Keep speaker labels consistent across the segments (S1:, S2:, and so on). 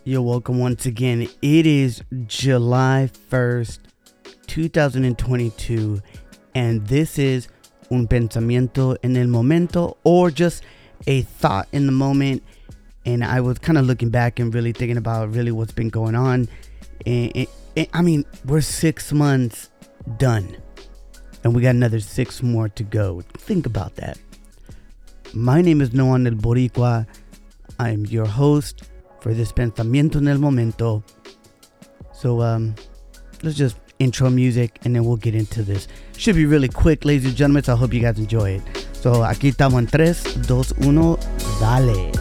S1: You're welcome once again. It is July 1st, 2022, and this is Un Pensamiento en el Momento, or just a thought in the moment. And I was kind of looking back and really thinking about really what's been going on. I mean, we're 6 months done, and we got another 6 more to go. Think about that. My name is Noan El Boricua. I'm your host for this Pensamiento en el Momento. So let's just intro music and then we'll get into this. Should be really quick, ladies and gentlemen, so I hope you guys enjoy it. So aquí estamos en 3, 2, 1, dale.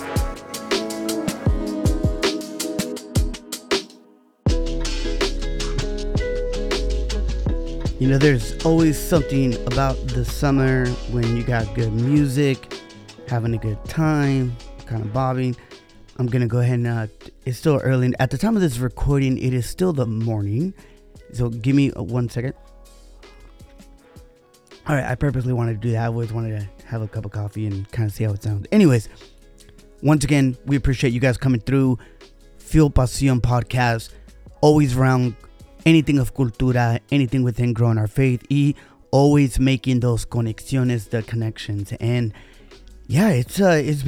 S1: You know, there's always something about the summer when you got good music, having a good time, kind of bobbing. I'm going to go ahead and, it's still early. At the time of this recording, it is still the morning. So give me 1 second. All right, I purposely wanted to do that. I always wanted to have a cup of coffee and kind of see how it sounds. Anyways, once again, we appreciate you guys coming through. Fuel Pasión Podcast, always around anything of cultura, anything within growing our faith, y always making those conexiones, the connections. And yeah, it's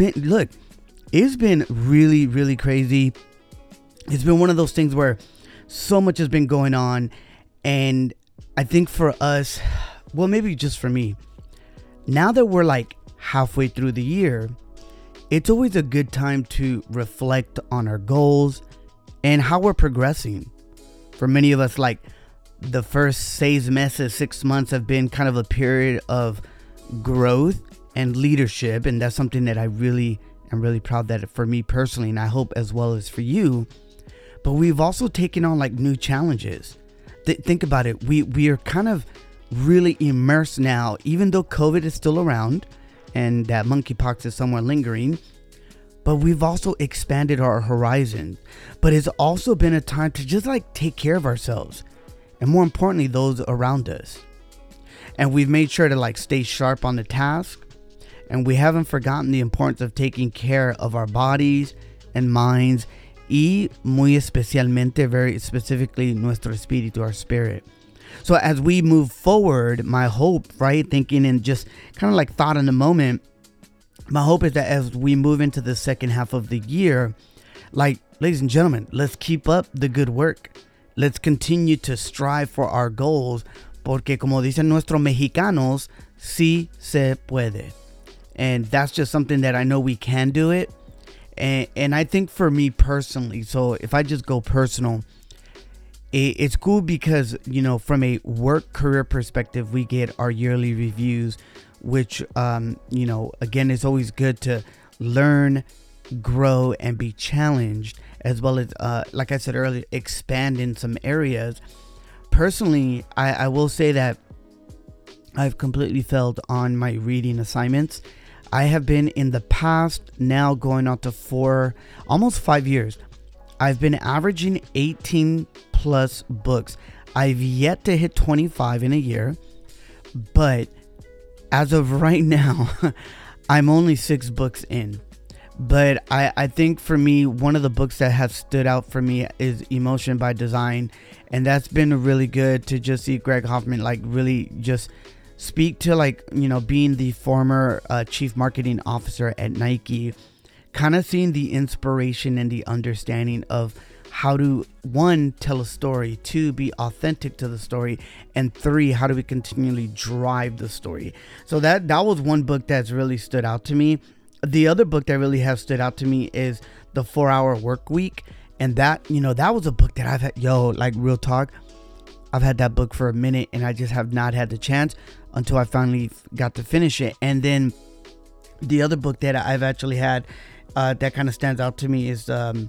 S1: been really, really crazy. It's been one of those things where so much has been going on. And I think for us, well, maybe just for me, now that we're like halfway through the year, it's always a good time to reflect on our goals and how we're progressing. For many of us, like the first 6 meses, 6 months have been kind of a period of growth and leadership. And that's something that I'm really proud that for me personally, and I hope as well as for you. But we've also taken on like new challenges. Think about it. We are kind of really immersed now, even though COVID is still around and that monkeypox is somewhere lingering. But we've also expanded our horizon. But it's also been a time to just like take care of ourselves. And more importantly, those around us. And we've made sure to like stay sharp on the task. And we haven't forgotten the importance of taking care of our bodies and minds. Y muy especialmente, very specifically, nuestro espíritu, our spirit. So as we move forward, my hope, right, thinking and just kind of like thought in the moment, my hope is that as we move into the second half of the year, like, ladies and gentlemen, let's keep up the good work. Let's continue to strive for our goals. Porque como dicen nuestros mexicanos, sí se puede. And that's just something that I know we can do it. And I think for me personally, so if I just go personal, it's cool because, you know, from a work career perspective, we get our yearly reviews, which, you know, again, it's always good to learn, grow, and be challenged, as well as, like I said earlier, expand in some areas. Personally, I will say that I've completely failed on my reading assignments. I have been in the past, now going on to 4, almost 5 years, I've been averaging 18 plus books. I've yet to hit 25 in a year, but as of right now, I'm only 6 books in. But I think for me, one of the books that has stood out for me is Emotion by Design. And that's been really good to just see Greg Hoffman like really just speak to, like, you know, being the former chief marketing officer at Nike, kind of seeing the inspiration and the understanding of how to, 1, tell a story, 2, be authentic to the story, and 3, how do we continually drive the story. So that was one book that's really stood out to me. The other book that really has stood out to me is The 4-Hour Work Week. And that, you know, that was a book that I've had, like real talk, I've had that book for a minute and I just have not had the chance until I finally got to finish it. And then the other book that I've actually had that kind of stands out to me is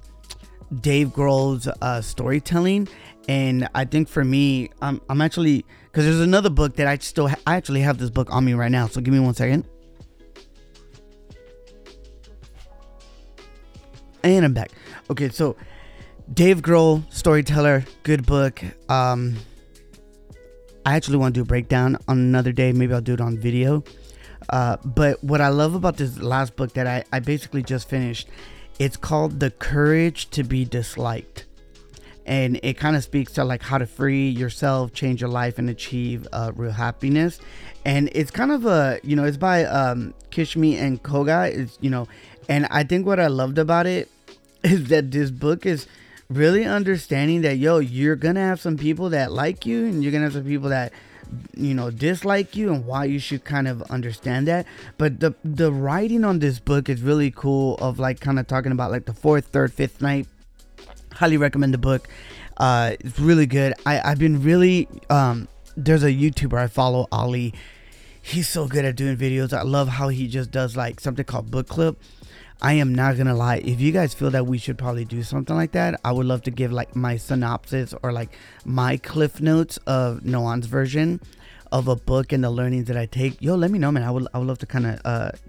S1: Dave Grohl's storytelling. And I think for me, I'm actually, because there's another book that I actually have this book on me right now. So give me 1 second. And I'm back. Okay, so Dave Grohl, storyteller, good book. I actually want to do a breakdown on another day. Maybe I'll do it on video. But what I love about this last book that I basically just finished It's called The Courage to Be Disliked. And it kind of speaks to like how to free yourself, change your life, and achieve real happiness. And it's kind of it's by Kishimi and Koga. It's, and I think what I loved about it is that this book is really understanding that, you're going to have some people that like you, and you're going to have some people that, dislike you, and why you should kind of understand that. But the writing on this book is really cool, of like kind of talking about like the fourth, third, fifth night. Highly recommend the book. It's really good. I've been really there's a YouTuber I follow, Ali. He's so good at doing videos. I love how he just does like something called book club. I am not gonna lie, if you guys feel that we should probably do something like that, I would love to give like my synopsis or like my cliff notes of Noan's version of a book and the learnings that I take. Let me know, man. I would love to kind of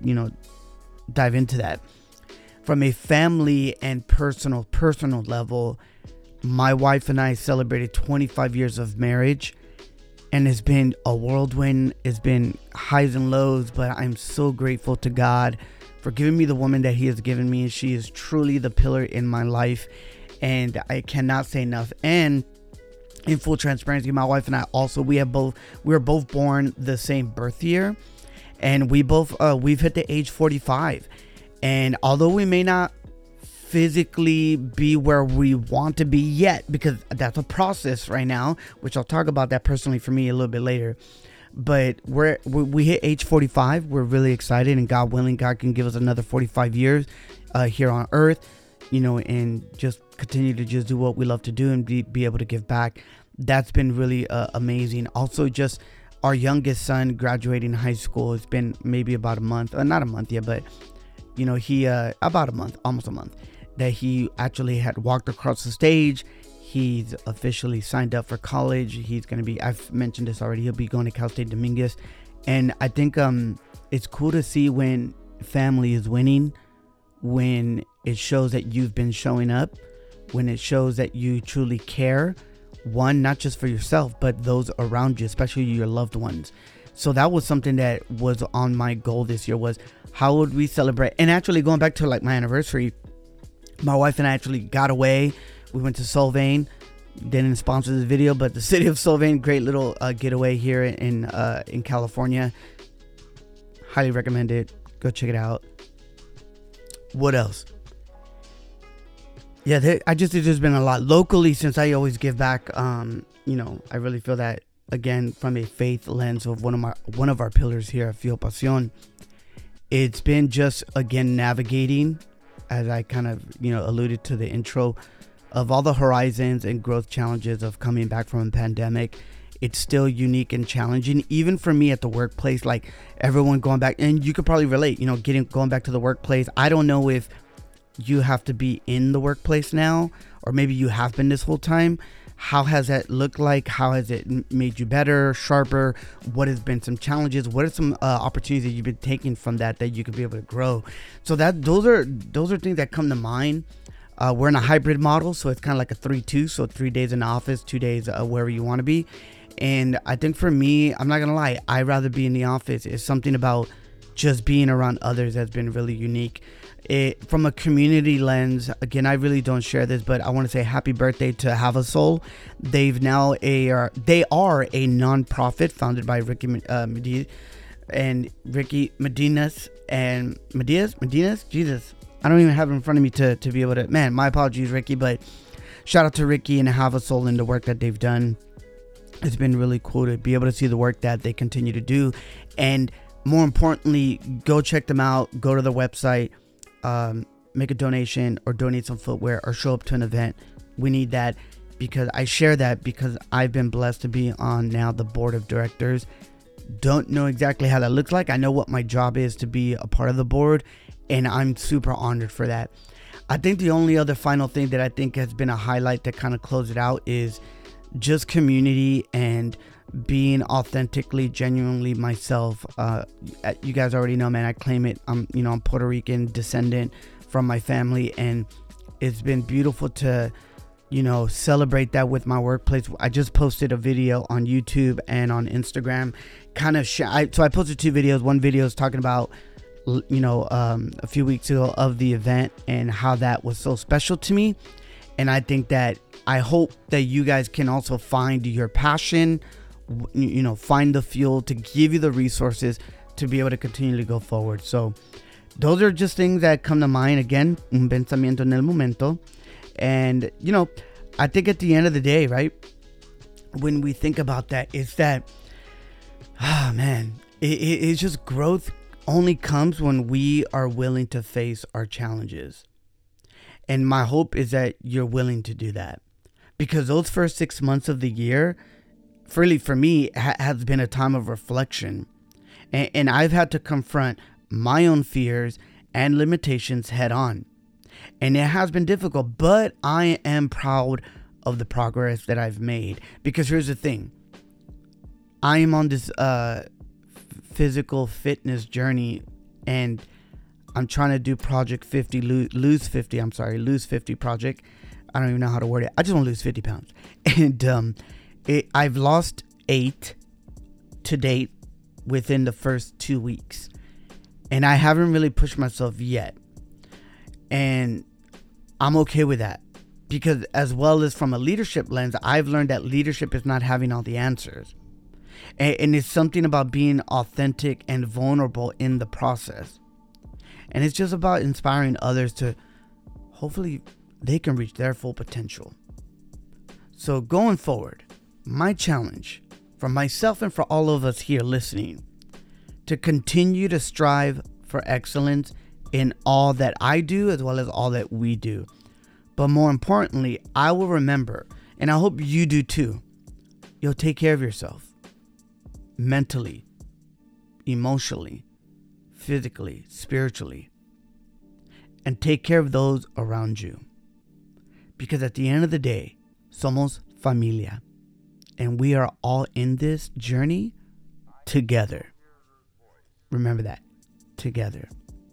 S1: dive into that. From a family and personal level, my wife and I celebrated 25 years of marriage, and it's been a whirlwind. It's been highs and lows, but I'm so grateful to God for giving me the woman that He has given me. She is truly the pillar in my life, and I cannot say enough. And in full transparency, my wife and I also, we were both born the same birth year, and we've hit the age 45. And although we may not physically be where we want to be yet, because that's a process right now, which I'll talk about that personally for me a little bit later, but we hit age 45. We're really excited, and God willing, God can give us another 45 years here on earth, and just continue to just do what we love to do and be able to give back. That's been really amazing. Also, just our youngest son graduating high school. It's been maybe about a month, not a month yet, but he about a month, almost a month, that he actually had walked across the stage. He's officially signed up for college. He's going to be, I've mentioned this already, he'll be going to Cal State Dominguez. And I think it's cool to see when family is winning, when it shows that you've been showing up, when it shows that you truly care, one, not just for yourself, but those around you, especially your loved ones. So that was something that was on my goal this year, was how would we celebrate? And actually going back to like my anniversary, my wife and I actually got away. We went to Solvang. Didn't sponsor this video, but the city of Solvang, great little getaway here in California. Highly recommend it. Go check it out. What else? Yeah, there's just been a lot locally, since I always give back. I really feel that, again, from a faith lens of one of our pillars here at Fio Pasión. It's been just, again, navigating, as I kind of alluded to the intro, of all the horizons and growth challenges of coming back from a pandemic. It's still unique and challenging, even for me at the workplace. Like everyone going back, and you could probably relate, going back to the workplace. I don't know if you have to be in the workplace now, or maybe you have been this whole time. How has that looked like? How has it made you better, sharper? What has been some challenges? What are some opportunities that you've been taking from that you could be able to grow? So those are things that come to mind. We're in a hybrid model, so it's kind of like a 3-2. So 3 days in the office, 2 days wherever you want to be. And I think for me, I'm not gonna lie, I'd rather be in the office. It's something about just being around others that's been really unique. From a community lens, again, I really don't share this, but I want to say happy birthday to Have a Soul. They are a non-profit founded by Ricky Medinas and Medinas. Jesus, I don't even have it in front of me to be able to. Man, my apologies, Ricky, but shout out to Ricky and Have a Soul and the work that they've done. It's been really cool to be able to see the work that they continue to do, and more importantly, go check them out. Go to their website. Make a donation or donate some footwear or show up to an event. We need that, because I share that because I've been blessed to be on now the board of directors. Don't know exactly how that looks like. I know what my job is to be a part of the board, and I'm super honored for that. I think the only other final thing that I think has been a highlight to kind of close it out is just community and being authentically, genuinely myself. You guys already know, man, I claim it. I'm Puerto Rican descendant from my family, and it's been beautiful to, celebrate that with my workplace. I just posted a video on YouTube and on Instagram, so I posted 2 videos. One video is talking about a few weeks ago of the event and how that was so special to me. And I think that I hope that you guys can also find your passion, find the fuel to give you the resources to be able to continually go forward. So those are just things that come to mind. Again, un pensamiento en el momento. And, I think at the end of the day, right, when we think about that, it's that, it's just growth only comes when we are willing to face our challenges. And my hope is that you're willing to do that, because those first 6 months of the year, really for me, has been a time of reflection. And I've had to confront my own fears and limitations head on. And it has been difficult, but I am proud of the progress that I've made. Because here's the thing. I am on this physical fitness journey, and I'm trying to do Project 50, lose 50 project. I don't even know how to word it. I just want to lose 50 pounds. And I've lost 8 to date within the first 2 weeks. And I haven't really pushed myself yet. And I'm okay with that. Because as well as from a leadership lens, I've learned that leadership is not having all the answers. And it's something about being authentic and vulnerable in the process. And it's just about inspiring others to hopefully they can reach their full potential. So going forward, my challenge for myself and for all of us here listening, to continue to strive for excellence in all that I do as well as all that we do. But more importantly, I will remember, and I hope you do too, you'll take care of yourself. Mentally, emotionally, physically, spiritually, and take care of those around you. Because at the end of the day, somos familia, and we are all in this journey together. Remember that, together.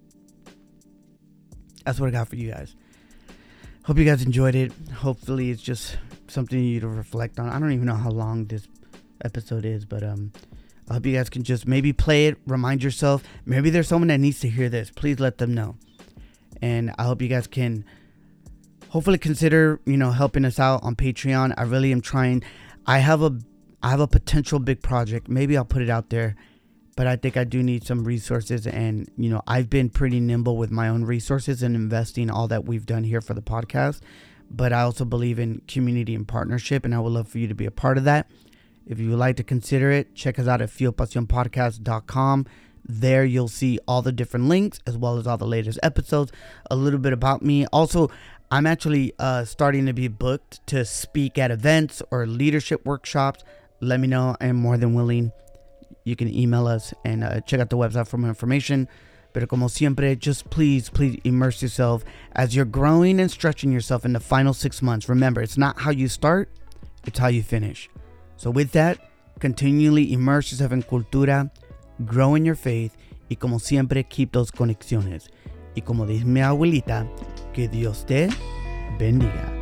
S1: That's what I got for you guys. Hope you guys enjoyed it. Hopefully it's just something you to reflect on. I don't even know how long this episode is, but I hope you guys can just maybe play it, remind yourself. Maybe there's someone that needs to hear this. Please let them know. And I hope you guys can hopefully consider, helping us out on Patreon. I really am trying. I have a potential big project. Maybe I'll put it out there, but I think I do need some resources. And, I've been pretty nimble with my own resources and investing all that we've done here for the podcast. But I also believe in community and partnership, and I would love for you to be a part of that. If you would like to consider it, check us out at fuelpasionpodcast.com. There you'll see all the different links as well as all the latest episodes, a little bit about me. Also, I'm actually starting to be booked to speak at events or leadership workshops. Let me know. I'm more than willing. You can email us and check out the website for more information. Pero como siempre, just please immerse yourself as you're growing and stretching yourself in the final 6 months. Remember, it's not how you start, it's how you finish. So with that, continually immerse yourself in cultura, grow in your faith, y como siempre, keep those conexiones. Y como dice mi abuelita, que Dios te bendiga.